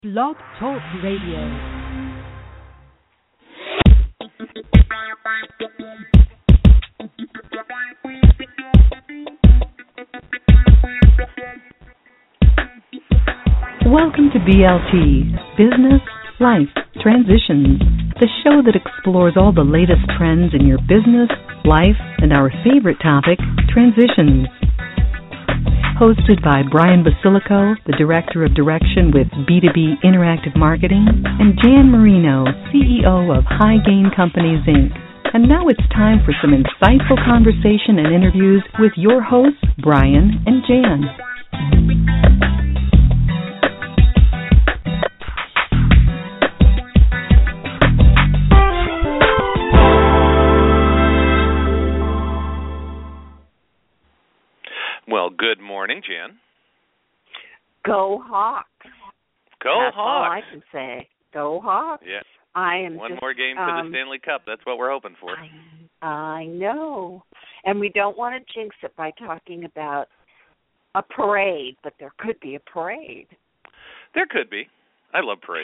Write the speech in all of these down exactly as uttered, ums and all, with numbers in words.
Blog Talk Radio. Welcome to B L T, Business, Life, Transitions, the show that explores all the latest trends in your business, life, and our favorite topic, transitions. Hosted by Brian Basilico, the Director of Direction with B two B Interactive Marketing, and Jan Marino, C E O of High Gain Companies, Incorporated. And now it's time for some insightful conversation and interviews with your hosts, Brian and Jan. Well, good morning, Jan. Go Hawks. Go That's Hawks. all I can say. Go Hawks. Yeah. I am One just, more game for um, the Stanley Cup. That's what we're hoping for. I, I know. And we don't want to jinx it by talking about a parade, but there could be a parade. There could be. I love parades.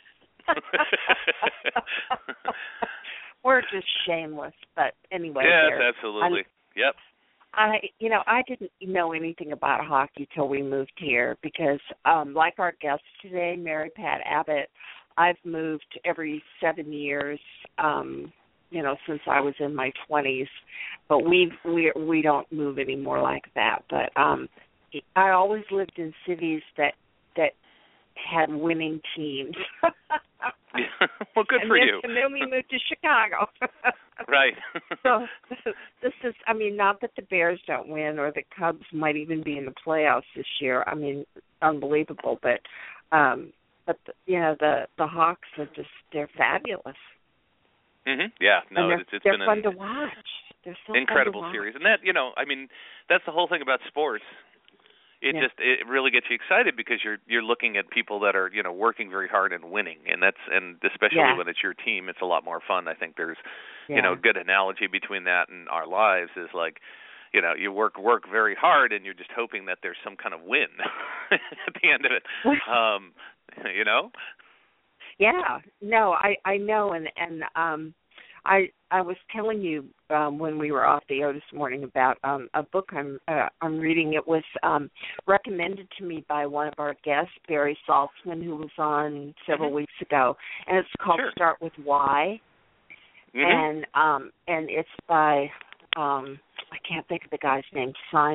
We're just shameless, but anyway. Yes, there. absolutely. I'm, yep. I, you know, I didn't know anything about hockey till we moved here because, um, like our guest today, Mary Pat Abbott, I've moved every seven years, um, you know, since I was in my twenties. But we we we don't move anymore like that. But um, I always lived in cities that that had winning teams. Well, good and for then, you. And then we moved to Chicago. Right. So this is, I mean, not that the Bears don't win or the Cubs might even be in the playoffs this year. I mean, unbelievable. But, um, but the, you know, the the Hawks are just, they're fabulous. Mhm. Yeah. No, and they're, it's, it's they're been fun an to watch. They're so incredible fun to watch. series, and that you know, I mean, that's the whole thing about sports. It yeah. just it really gets you excited because you're you're looking at people that are you know working very hard and winning, and that's and especially yeah. when it's your team, it's a lot more fun. I think there's yeah. you know a good analogy between that and our lives is like you know you work work very hard and you're just hoping that there's some kind of win at the end of it. Um, you know. Yeah. No, I I know, and and um. I I was telling you um, when we were off the air this morning about um, a book I'm uh, I'm reading. It was um, recommended to me by one of our guests, Barry Saltzman, who was on several mm-hmm. weeks ago, and it's called Sure. Start with Why, mm-hmm. and um, and it's by um, I can't think of the guy's name,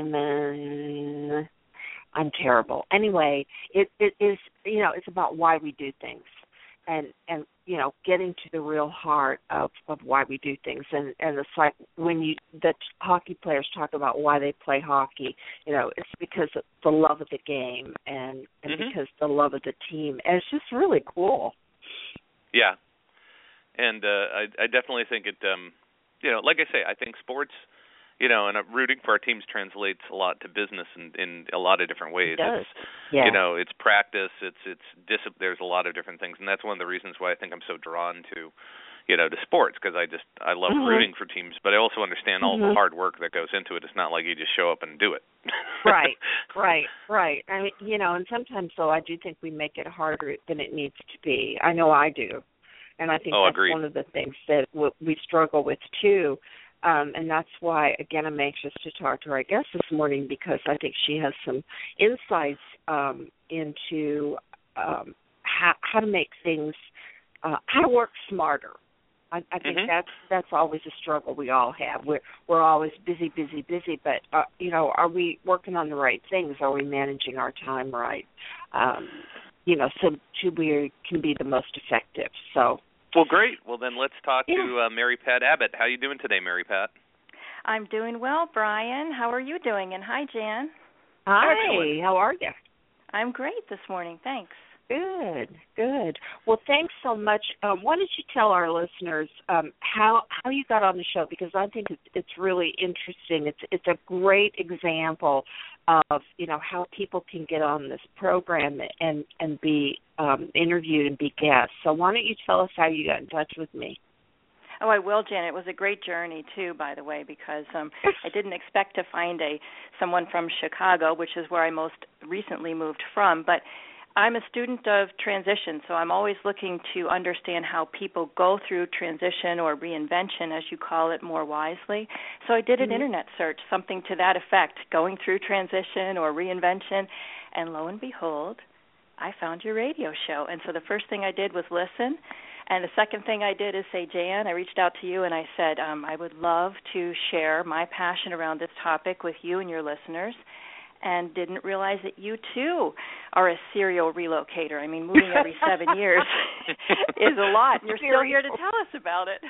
Simon. I'm terrible. Anyway, it it is you know it's about why we do things. And, and you know, getting to the real heart of, of why we do things. And, and it's like when you the hockey players talk about why they play hockey, you know, it's because of the love of the game and, and mm-hmm. because the love of the team. And it's just really cool. Yeah. And uh, I, I definitely think it, um, you know, like I say, I think sports, you know, and uh, rooting for our teams translates a lot to business in, in a lot of different ways. It does. It's, yeah. You know, it's practice. It's it's dis- There's a lot of different things, and that's one of the reasons why I think I'm so drawn to, you know, to sports because I just I love mm-hmm. rooting for teams, but I also understand all mm-hmm. the hard work that goes into it. It's not like you just show up and do it. Right, right, right. I mean, you know, and sometimes though I do think we make it harder than it needs to be. I know I do, and I think oh, that's agreed. one of the things that w- we struggle with too. Um, and that's why, again, I'm anxious to talk to our guest this morning because I think she has some insights um, into um, how, how to make things, uh, how to work smarter. I, I think mm-hmm. that's that's always a struggle we all have. We're we're always busy, busy, busy. But uh, you know, are we working on the right things? Are we managing our time right? Um, you know, so to we can be the most effective. So. Well, great. Well, then let's talk yeah. to uh, Mary Pat Abbott. How are you doing today, Mary Pat? I'm doing well, Brian. How are you doing? And hi, Jan. Hi. Excellent. How are you? I'm great this morning. Thanks. Good, good. Well, thanks so much. Um, why don't you tell our listeners um, how how you got on the show? Because I think it's, it's really interesting. It's it's a great example of you know how people can get on this program and and be um, interviewed and be guests. So why don't you tell us how you got in touch with me? Oh, I will, Jan. It was a great journey too, by the way, because um, I didn't expect to find a someone from Chicago, which is where I most recently moved from, but I'm a student of transition, so I'm always looking to understand how people go through transition or reinvention, as you call it, more wisely. So I did an mm-hmm. internet search, something to that effect, going through transition or reinvention, and lo and behold, I found your radio show. And so the first thing I did was listen, and the second thing I did is say, Jan, I reached out to you and I said, um, I would love to share my passion around this topic with you and your listeners, and didn't realize that you, too, are a serial relocator. I mean, moving every seven years is a lot, and you're still here to tell us about it.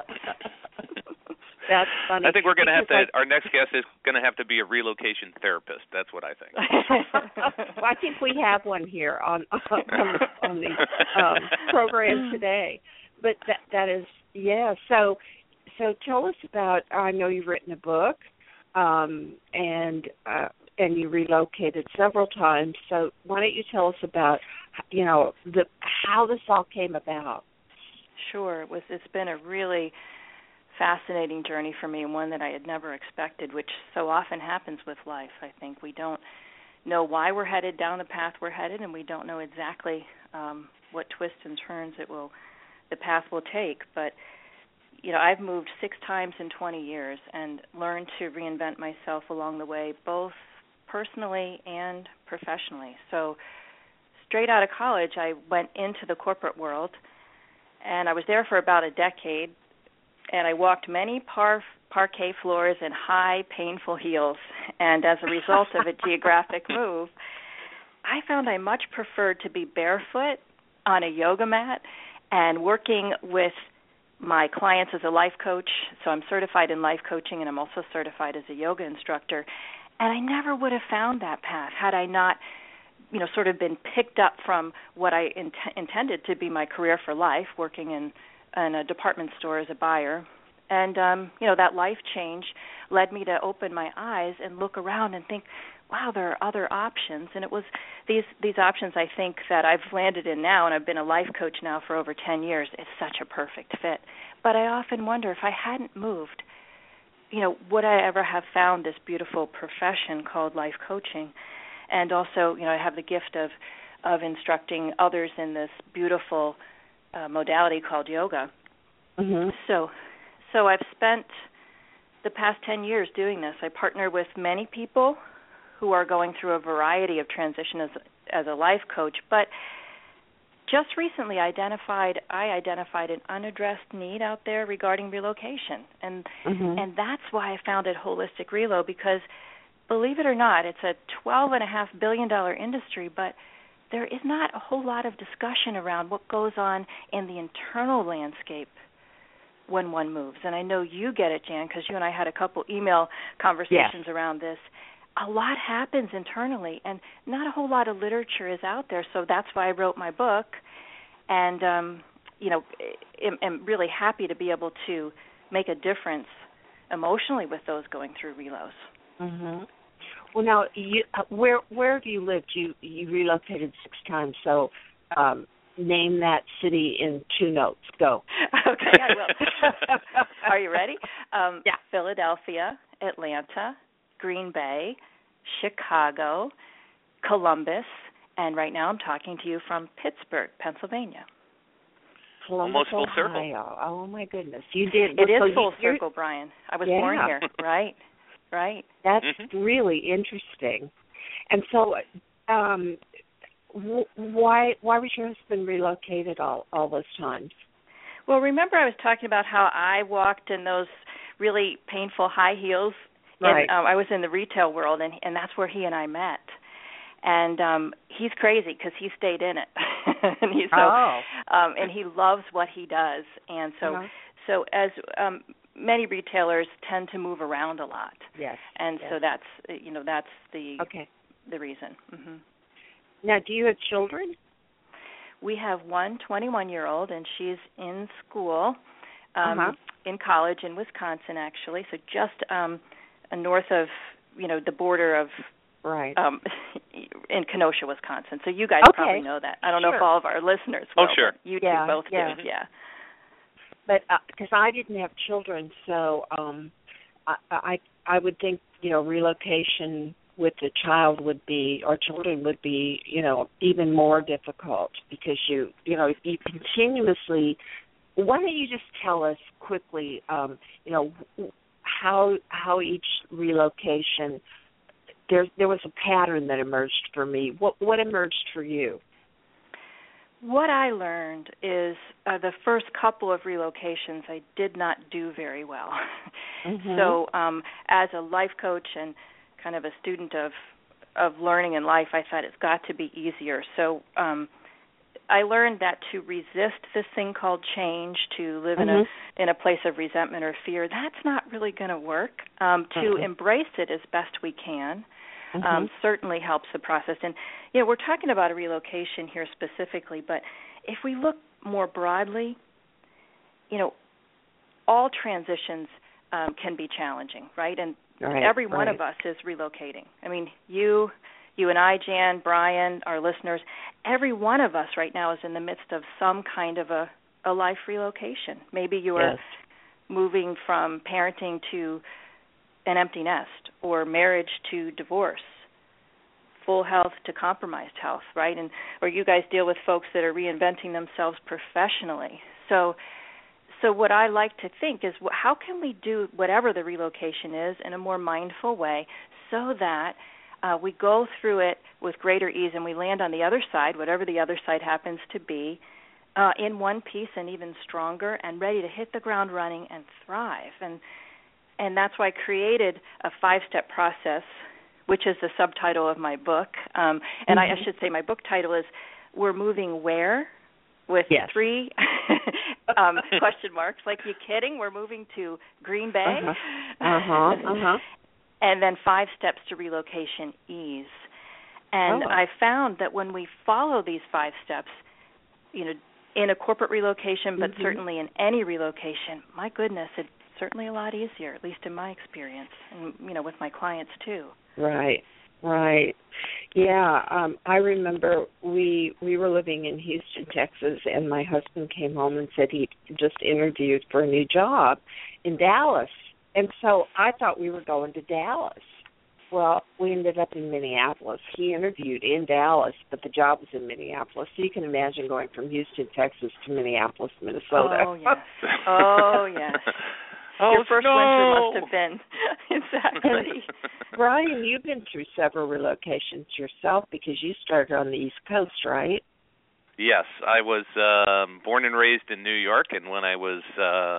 That's funny. I think we're going to have to, our next guest is going to have to be a relocation therapist. That's what I think. Well, I think we have one here on on, on the um, program today. But that that is, yeah. So, so tell us about, I know you've written a book, um, and uh, and you relocated several times. So why don't you tell us about, you know, the how this all came about? Sure. It was, it's been a really fascinating journey for me, and one that I had never expected, which so often happens with life. I think we don't know why we're headed down the path we're headed, and we don't know exactly um, what twists and turns it will, the path will take. But you know, I've moved six times in twenty years and learned to reinvent myself along the way, both personally and professionally. So straight out of college, I went into the corporate world, and I was there for about a decade, and I walked many par- parquet floors and high, painful heels. And as a result of a geographic move, I found I much preferred to be barefoot on a yoga mat and working with my clients as a life coach. So I'm certified in life coaching, and I'm also certified as a yoga instructor. And I never would have found that path had I not, you know, sort of been picked up from what I int- intended to be my career for life, working in, in a department store as a buyer. And, um, you know, that life change led me to open my eyes and look around and think, wow, there are other options. And it was these these options, I think, that I've landed in now, and I've been a life coach now for over ten years. It's such a perfect fit. But I often wonder, if I hadn't moved, you know, would I ever have found this beautiful profession called life coaching? And also, you know, I have the gift of, of instructing others in this beautiful uh, modality called yoga. Mm-hmm. So, so I've spent the past ten years doing this. I partner with many people who are going through a variety of transition as as a life coach, but just recently identified I identified an unaddressed need out there regarding relocation, and mm-hmm. and that's why I founded Holistic Relo, because believe it or not, it's a twelve and a half billion dollar industry, but there is not a whole lot of discussion around what goes on in the internal landscape when one moves. And I know you get it, Jan, because you and I had a couple email conversations yes. around this. A lot happens internally, and not a whole lot of literature is out there. So that's why I wrote my book, and um, you know, am, am really happy to be able to make a difference emotionally with those going through relos. Mm-hmm. Well, now, you, uh, where where have you lived? You you relocated six times, so um, name that city in two notes. Go. Okay, I will. Are you ready? Um, yeah. Philadelphia, Atlanta, Green Bay, Chicago, Columbus, and right now I'm talking to you from Pittsburgh, Pennsylvania. Columbus, almost full Ohio. circle. Oh, my goodness. You did. It so is full you, circle, Brian. I was yeah. born here, right? Right. That's mm-hmm. really interesting. And so um, w- why why was your husband relocated all, all those times? Well, remember I was talking about how I walked in those really painful high heels. Right. And, um, I was in the retail world, and, and that's where he and I met. And um, he's crazy because he stayed in it, and he's so, oh. um, and he loves what he does. And so, uh-huh. so as um, many retailers tend to move around a lot. Yes. And yes. so that's you know that's the okay. the reason. Mm-hmm. Now, do you have children? We have one twenty-one-year-old, and she's in school, um, uh-huh. in college in Wisconsin, actually. So just um, north of you know the border of. Right. Um, in Kenosha, Wisconsin. So you guys okay. probably know that. I don't sure. know if all of our listeners will. Oh, sure. You yeah, two both yeah. do, yeah. But because uh, I didn't have children, so um, I, I I would think, you know, relocation with the child would be, or children would be, you know, even more difficult because you, you know, you continuously. Why don't you just tell us quickly, um, you know, how how each relocation there there was a pattern that emerged for me. What what emerged for you? What I learned is uh, the first couple of relocations I did not do very well. Mm-hmm. So um, as a life coach and kind of a student of of learning in life, I thought it's got to be easier. So um, I learned that to resist this thing called change, to live mm-hmm. in a in a place of resentment or fear, that's not really going to work. Um, to mm-hmm. embrace it as best we can. Mm-hmm. Um, certainly helps the process. And, you know, we're talking about a relocation here specifically, but if we look more broadly, you know, all transitions um, can be challenging, right? And right, every one right. of us is relocating. I mean, you, you and I, Jan, Brian, our listeners, every one of us right now is in the midst of some kind of a, a life relocation. Maybe you are yes. moving from parenting to an empty nest, or marriage to divorce, full health to compromised health, right? And or you guys deal with folks that are reinventing themselves professionally. So, so what I like to think is, how can we do whatever the relocation is in a more mindful way, so that uh, we go through it with greater ease and we land on the other side, whatever the other side happens to be, uh, in one piece and even stronger and ready to hit the ground running and thrive. And And that's why I created a five-step process, which is the subtitle of my book. Um, and mm-hmm. I, I should say my book title is We're Moving Where? With yes. three um, question marks. Like, you kidding? We're moving to Green Bay? Uh-huh. Uh-huh. Uh-huh. And then five steps to relocation ease. And oh. I found that when we follow these five steps, you know, in a corporate relocation, but mm-hmm. certainly in any relocation, my goodness, it certainly a lot easier, at least in my experience, and you know, with my clients too. Right, right. Yeah, um, I remember we we were living in Houston, Texas, and my husband came home and said he just interviewed for a new job in Dallas, and so I thought we were going to Dallas. Well, we ended up in Minneapolis. He interviewed in Dallas, but the job was in Minneapolis. So you can imagine going from Houston, Texas to Minneapolis, Minnesota. Oh yes. Oh yes. Oh, Your first no. winter must have been. Exactly. Brian, you've been through several relocations yourself because you started on the East Coast, right? Yes, I was um, born and raised in New York, and when I was, uh,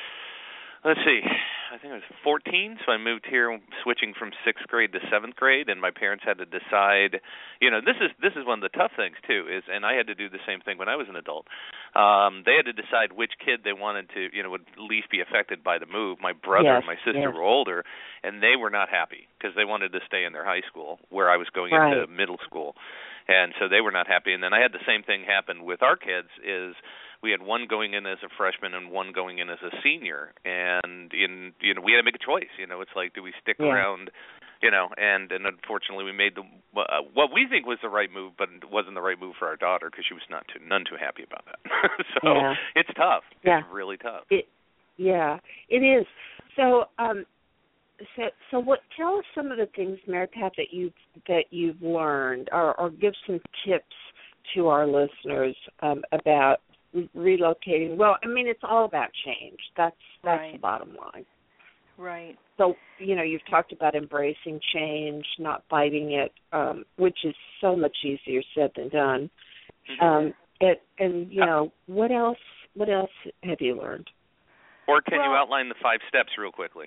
let's see, I think I was fourteen, so I moved here, switching from sixth grade to seventh grade, and my parents had to decide, you know, this is this is one of the tough things, too, is, and I had to do the same thing when I was an adult. Um, they had to decide which kid they wanted to, you know, would least be affected by the move. My brother yes, and my sister yes. were older, and they were not happy because they wanted to stay in their high school, where I was going right. into middle school. And so they were not happy. And then I had the same thing happen with our kids, is we had one going in as a freshman and one going in as a senior. And, in, you know, we had to make a choice. You know, it's like, do we stick yeah. around, you know, and, and unfortunately we made the uh, what we think was the right move, but it wasn't the right move for our daughter because she was not too, none too happy about that. so yeah. it's tough. Yeah. It's really tough. It, yeah, it is. So, um, So, so what? Tell us some of the things, Mary Pat, that you that you've learned, or, or give some tips to our listeners um, about relocating. Well, I mean, it's all about change. That's that's right. the bottom line. Right. So, you know, you've talked about embracing change, not fighting it, um, which is so much easier said than done. Mm-hmm. Um, it, and you know, what else? What else have you learned? Or can well, you outline the five steps real quickly?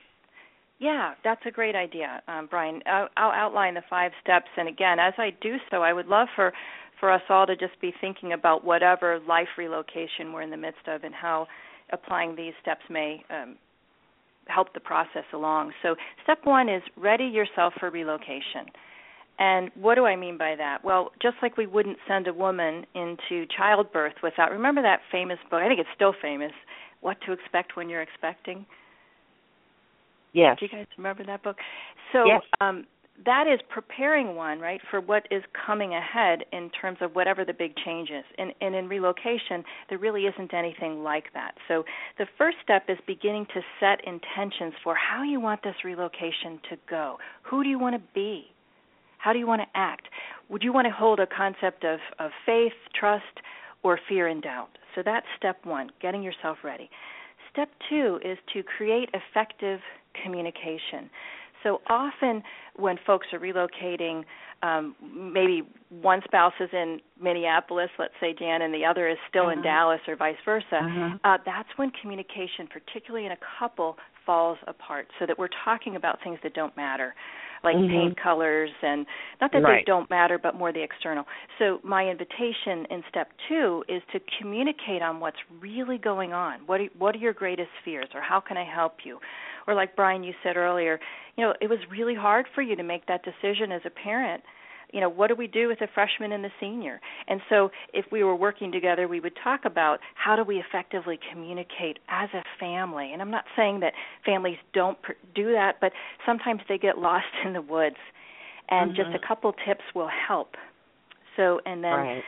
Yeah, that's a great idea, um, Brian. I'll, I'll outline the five steps, and again, as I do so, I would love for, for us all to just be thinking about whatever life relocation we're in the midst of and how applying these steps may um, help the process along. So step one is ready yourself for relocation. And what do I mean by that? Well, just like we wouldn't send a woman into childbirth without, remember that famous book, I think it's still famous, What to Expect When You're Expecting? Yes. Do you guys remember that book? So yes. um, that is preparing one, right, for what is coming ahead in terms of whatever the big change is. And, and in relocation, there really isn't anything like that. So the first step is beginning to set intentions for how you want this relocation to go. Who do you want to be? How do you want to act? Would you want to hold a concept of, of faith, trust, or fear and doubt? So that's step one, getting yourself ready. Step two is to create effective communication. So often when folks are relocating, um, maybe one spouse is in Minneapolis, let's say, Jan, and the other is still uh-huh. in Dallas or vice versa, uh-huh. uh, that's when communication, particularly in a couple, falls apart, so that we're talking about things that don't matter, like mm-hmm. paint colors, and not that right. they don't matter, but more the external. So my invitation in step two is to communicate on what's really going on. What are, what are your greatest fears, or how can I help you? Or like Brian, you said earlier, you know, it was really hard for you to make that decision as a parent. You know, what do we do with the freshman and the senior? And so if we were working together, we would talk about how do we effectively communicate as a family. And I'm not saying that families don't pr- do that, but sometimes they get lost in the woods. And mm-hmm. just a couple tips will help. So, and then right.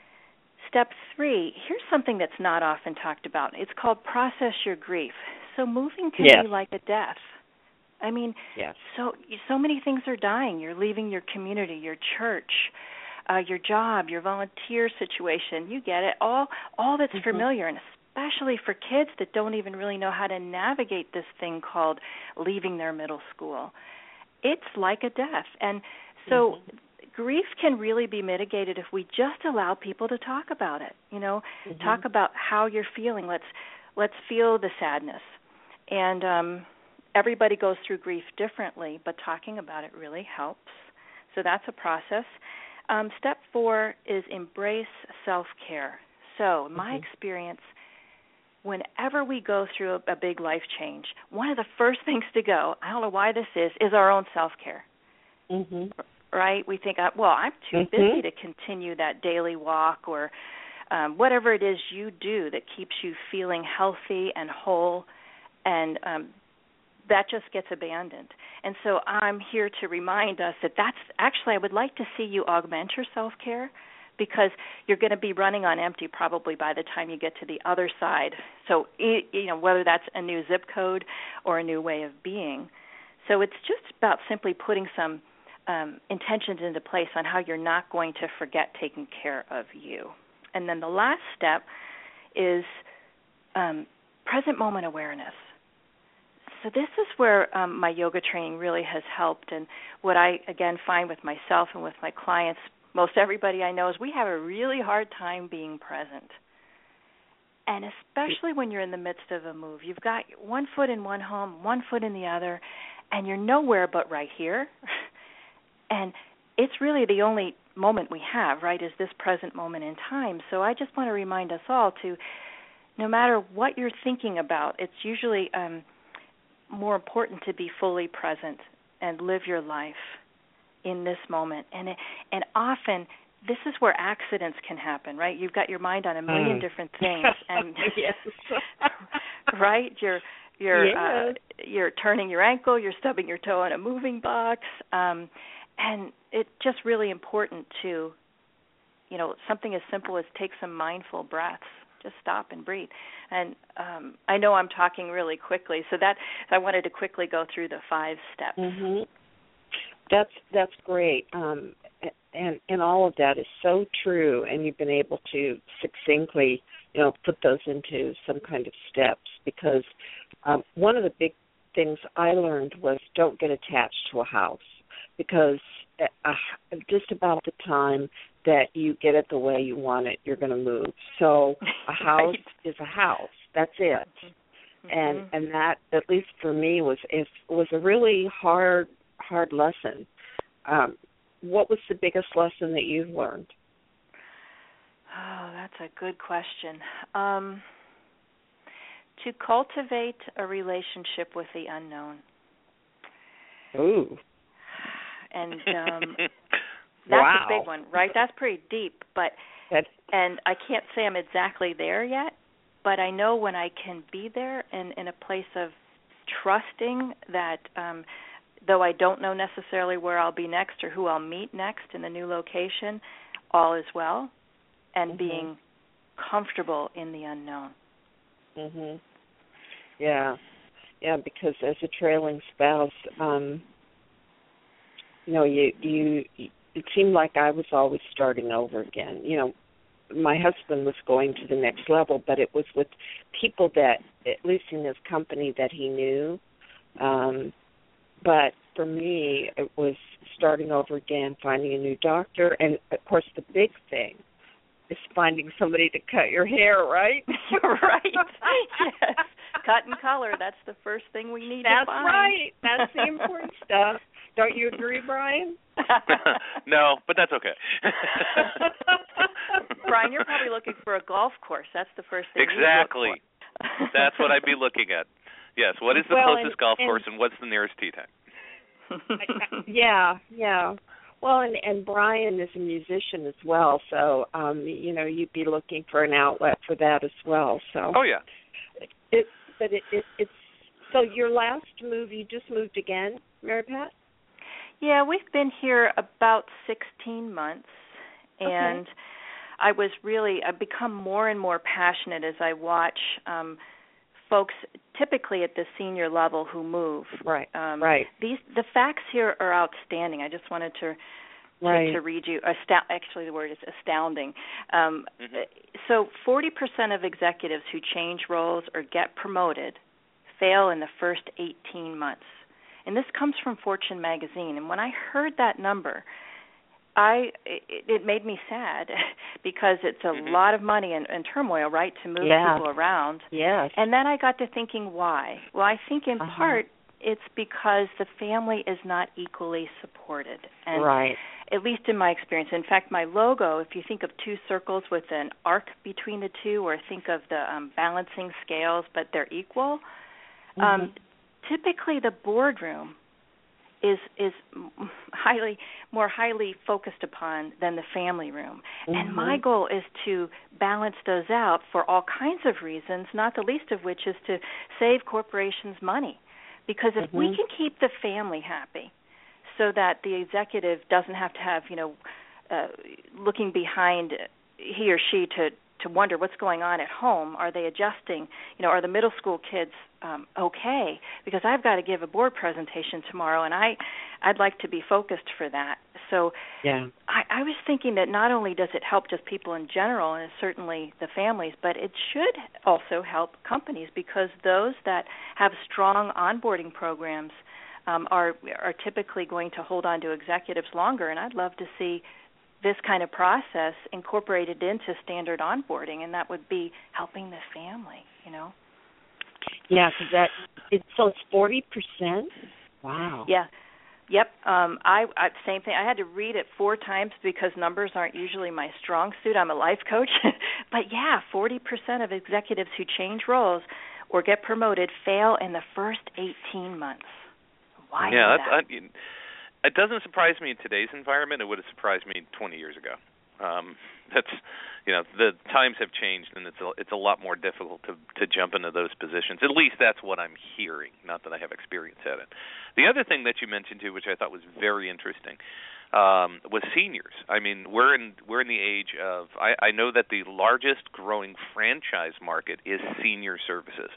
step three, here's something that's not often talked about. It's called process your grief. So moving can yes. be like a death. I mean, yes. so so many things are dying. You're leaving your community, your church, uh, your job, your volunteer situation. You get it. All all that's mm-hmm. familiar, and especially for kids that don't even really know how to navigate this thing called leaving their middle school. It's like a death. And so mm-hmm. grief can really be mitigated if we just allow people to talk about it. You know, mm-hmm. talk about how you're feeling. Let's let's feel the sadness. And um everybody goes through grief differently, but talking about it really helps. So that's a process. Um, step four is embrace self-care. So in my mm-hmm. experience, whenever we go through a, a big life change, one of the first things to go, I don't know why this is, is our own self-care. Mm-hmm. Right? We think, well, I'm too mm-hmm. busy to continue that daily walk or um, whatever it is you do that keeps you feeling healthy and whole, and um, that just gets abandoned. And so I'm here to remind us that that's actually, I would like to see you augment your self-care, because you're going to be running on empty probably by the time you get to the other side. So, you know, whether that's a new zip code or a new way of being. So it's just about simply putting some um, intentions into place on how you're not going to forget taking care of you. And then the last step is um, present moment awareness. So this is where um, my yoga training really has helped, and what I, again, find with myself and with my clients, most everybody I know, is we have a really hard time being present. And especially when you're in the midst of a move. You've got one foot in one home, one foot in the other, and you're nowhere but right here. And it's really the only moment we have, right, is this present moment in time. So I just want to remind us all to, no matter what you're thinking about, it's usually um, more important to be fully present and live your life in this moment. And it, and often this is where accidents can happen, right? You've got your mind on a million mm. different things, and yes. right, you're you're yes. uh, you're turning your ankle, you're stubbing your toe on a moving box, um, and it's just really important to, you know, something as simple as take some mindful breaths. Just stop and breathe. And um, I know I'm talking really quickly, so that I wanted to quickly go through the five steps. Mm-hmm. That's that's great, um, and and all of that is so true. And you've been able to succinctly, you know, put those into some kind of steps. Because um, one of the big things I learned was don't get attached to a house, because uh, just about the time that you get it the way you want it, you're going to move. So a house right. is a house. That's it. Mm-hmm. And and that, at least for me, was it was a really hard hard lesson. Um, what was the biggest lesson that you've learned? Oh, that's a good question. Um, to cultivate a relationship with the unknown. Ooh. And um, that's wow. a big one, right? That's pretty deep. But that's... and I can't say I'm exactly there yet, but I know when I can be there in, in a place of trusting that um, though I don't know necessarily where I'll be next or who I'll meet next in the new location, all is well, and mm-hmm. being comfortable in the unknown. Mhm. Yeah. Yeah, because as a trailing spouse, um, you know, you you it seemed like I was always starting over again. You know, my husband was going to the next level, but it was with people that, at least in his company, that he knew. Um, but for me, it was starting over again, finding a new doctor, and, of course, the big thing is finding somebody to cut your hair, right? Right. Yes. Cut and color, that's the first thing we need that's to find. That's right. That's the important stuff. Don't you agree, Brian? No, but that's okay. Brian, you're probably looking for a golf course. That's the first thing exactly. you look for. That's what I'd be looking at. Yes, what is the well, closest and, golf and, course and what's the nearest tee time? yeah, yeah. Well, and, and Brian is a musician as well, so, um, you know, you'd be looking for an outlet for that as well. So. Oh, yeah. It, but it, it, it's, so your last move, you just moved again, Mary Pat? Yeah, we've been here about sixteen months, and okay. I was really, I've become more and more passionate as I watch um, folks typically at the senior level who move. Right, um, right. These the facts here are outstanding. I just wanted to right. to, to read you. Astou- actually, the word is astounding. Um, mm-hmm. So forty percent of executives who change roles or get promoted fail in the first eighteen months. And this comes from Fortune magazine. And when I heard that number, I it, it made me sad because it's a mm-hmm. lot of money and, and turmoil, right, to move yeah. people around. Yes. And then I got to thinking why. Well, I think in uh-huh. part it's because the family is not equally supported. And right. at least in my experience. In fact, my logo, if you think of two circles with an arc between the two, or think of the um, balancing scales, but they're equal, mm-hmm. um, typically the boardroom is is highly more highly focused upon than the family room. Mm-hmm. And my goal is to balance those out for all kinds of reasons, not the least of which is to save corporations money. Because if mm-hmm. we can keep the family happy so that the executive doesn't have to have, you know, uh, looking behind he or she to to wonder what's going on at home. Are they adjusting? You know, are the middle school kids um, okay? Because I've got to give a board presentation tomorrow, and I, I'd like to be focused for that. So yeah. I, I was thinking that not only does it help just people in general, and certainly the families, but it should also help companies, because those that have strong onboarding programs um, are are typically going to hold on to executives longer, and I'd love to see this kind of process incorporated into standard onboarding, and that would be helping the family, you know? Yeah, because that, it, so it's forty percent? Wow. Yeah. Yep. Um, I, I same thing. I had to read it four times because numbers aren't usually my strong suit. I'm a life coach. But, yeah, forty percent of executives who change roles or get promoted fail in the first eighteen months. Why yeah, is that's, that? I, it doesn't surprise me in today's environment. It would have surprised me twenty years ago. Um, that's, you know, the times have changed, and it's a, it's a lot more difficult to to jump into those positions. At least that's what I'm hearing. Not that I have experience at it. The other thing that you mentioned too, which I thought was very interesting, um, was seniors. I mean, we're in we're in the age of. I, I know that the largest growing franchise market is senior services,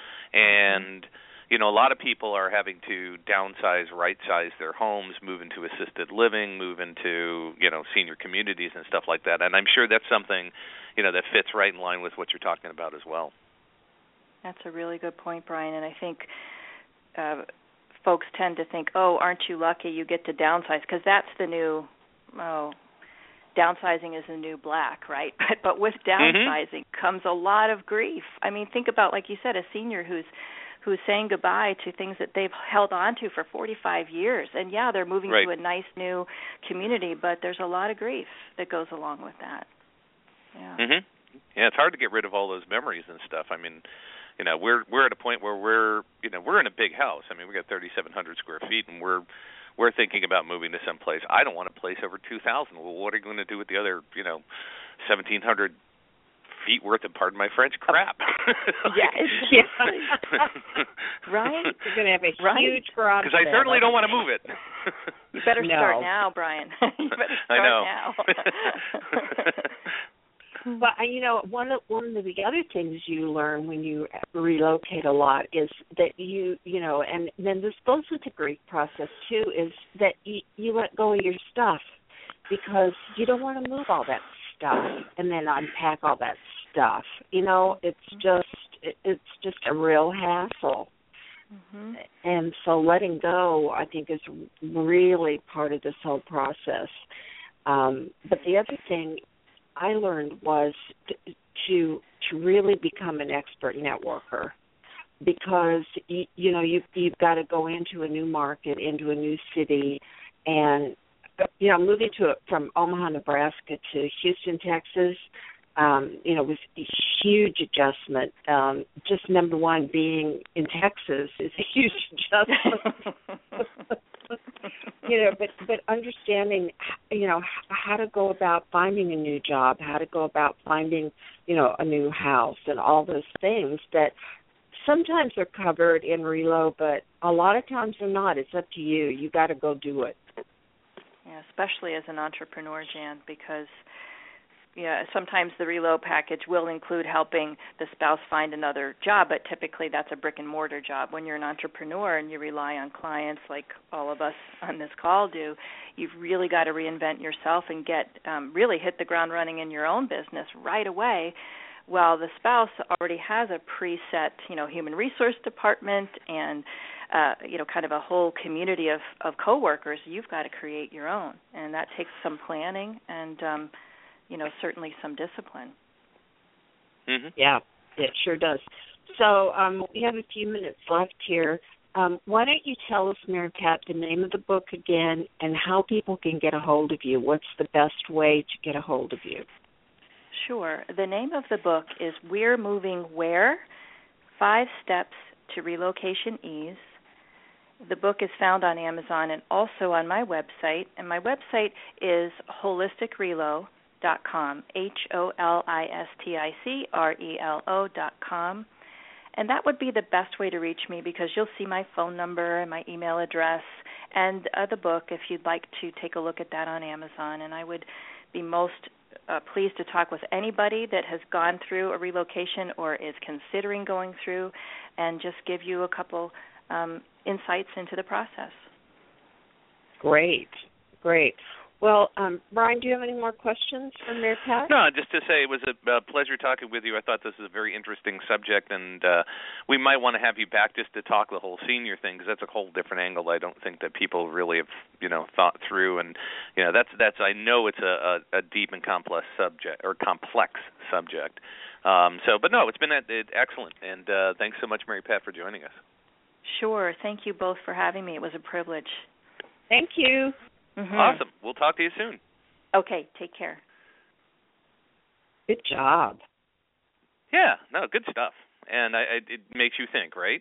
and you know, a lot of people are having to downsize, right-size their homes, move into assisted living, move into, you know, senior communities and stuff like that. And I'm sure that's something, you know, that fits right in line with what you're talking about as well. That's a really good point, Brian. And I think uh, folks tend to think, oh, aren't you lucky you get to downsize? Because that's the new, oh, downsizing is the new black, right? But, but with downsizing mm-hmm. comes a lot of grief. I mean, think about, like you said, a senior who's who's saying goodbye to things that they've held on to for forty-five years. And, yeah, they're moving right. to a nice new community, but there's a lot of grief that goes along with that. Yeah. Mm-hmm. Yeah, it's hard to get rid of all those memories and stuff. I mean, you know, we're we're at a point where we're, you know, we're in a big house. I mean, we got thirty-seven hundred square feet, and we're we're thinking about moving to some place. I don't want a place over two thousand. Well, what are you going to do with the other, you know, seventeen hundred feet worth of, pardon my French, crap. Yeah, exactly. Right? You're going to have a right? huge garage. Because I certainly don't want to move it. You better no. start now, Brian. You better start I know. now. But you know, one of one of the other things you learn when you relocate a lot is that you you know, and then this goes with the grief process too, is that you, you let go of your stuff because you don't want to move all that stuff and then unpack all that stuff. You know, it's just it, it's just a real hassle. Mm-hmm. And so letting go, I think, is really part of this whole process. Um, but the other thing I learned was to, to to really become an expert networker, because you, you know you you've got to go into a new market, into a new city, and you know moving to from Omaha, Nebraska to Houston, Texas, um, you know was a huge adjustment. Um, just number one, being in Texas is a huge adjustment. You know, but but understanding, you know, how to go about finding a new job, how to go about finding, you know, a new house, and all those things that sometimes are covered in Relo, but a lot of times they're not. It's up to you. You got to go do it. Yeah, especially as an entrepreneur, Jan, because yeah, sometimes the Relo package will include helping the spouse find another job, but typically that's a brick-and-mortar job. When you're an entrepreneur and you rely on clients like all of us on this call do, you've really got to reinvent yourself and get um, really hit the ground running in your own business right away, while the spouse already has a preset, you know, human resource department and, uh, you know, kind of a whole community of, of coworkers. You've got to create your own, and that takes some planning and um you know, certainly some discipline. Mm-hmm. Yeah, it sure does. So um, we have a few minutes left here. Um, why don't you tell us, Mary Pat, the name of the book again and how people can get a hold of you? What's the best way to get a hold of you? Sure. The name of the book is We're Moving Where? Five Steps to Relocation Ease. The book is found on Amazon and also on my website, and my website is holistic relo dot com, H O L I S T I C R E L O dot com. And that would be the best way to reach me, because you'll see my phone number and my email address and uh, the book if you'd like to take a look at that on Amazon. And I would be most uh, pleased to talk with anybody that has gone through a relocation or is considering going through, and just give you a couple um, insights into the process. Great, great. Well, um, Brian, do you have any more questions for Mary Pat? No, just to say it was a, a pleasure talking with you. I thought this was a very interesting subject, and uh, we might want to have you back just to talk the whole senior thing, because that's a whole different angle I don't think that people really have, you know, thought through. And, you know, that's, that's I know it's a, a, a deep and complex subject, or complex subject. Um, so, but no, it's been a, it, excellent, and uh, thanks so much, Mary Pat, for joining us. Sure. Thank you both for having me. It was a privilege. Thank you. Mm-hmm. Awesome. We'll talk to you soon. Okay. Take care. Good job. Yeah. No, good stuff. And I, I, it makes you think, right?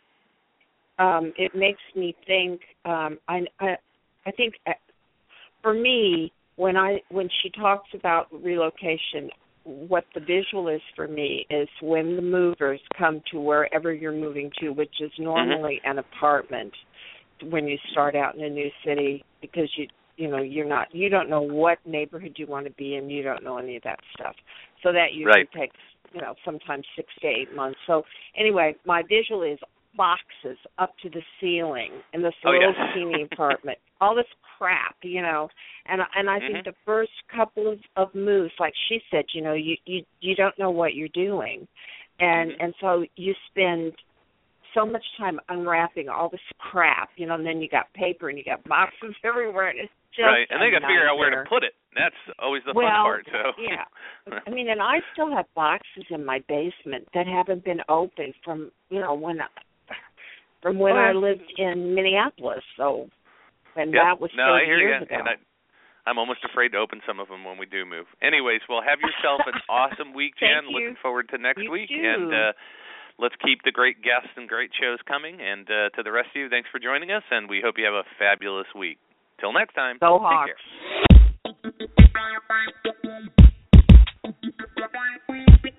Um, it makes me think. Um, I, I, I think uh, for me, when I when she talks about relocation, what the visual is for me is when the movers come to wherever you're moving to, which is normally mm-hmm. an apartment. When you start out in a new city, because you you know you're not you don't know what neighborhood you want to be in, you don't know any of that stuff. So that usually right. takes you know sometimes six to eight months. So anyway, my visual is boxes up to the ceiling in this oh, little yes. teeny apartment, all this crap, you know. And and I mm-hmm. think the first couple of, of moves, like she said, you know, you you you don't know what you're doing, and mm-hmm. and so you spend so much time unwrapping all this crap, you know, and then you got paper and you got boxes everywhere. And it's just right, and they got to figure out where to there. put it. That's always the well, fun part. So yeah, I mean, and I still have boxes in my basement that haven't been opened from, you know, when I, from when oh, I lived in Minneapolis. So, and yep. that was no, I hear years you. ago. And I, I'm almost afraid to open some of them when we do move. Anyways, well, have yourself an awesome week, Jan. Looking forward to next you week. Too. And uh, let's keep the great guests and great shows coming. And uh, to the rest of you, thanks for joining us, and we hope you have a fabulous week. Till next time. Go Hawks. Take care.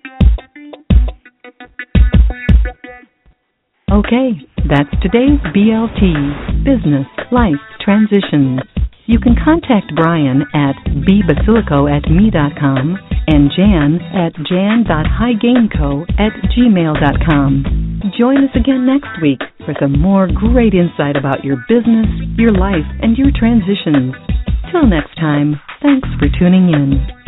Okay, that's today's B L T, Business Life Transitions. You can contact Brian at b basilico at me dot com and Jan at jan dot highgainco at gmail dot com. Join us again next week for some more great insight about your business, your life, and your transitions. Till next time, thanks for tuning in.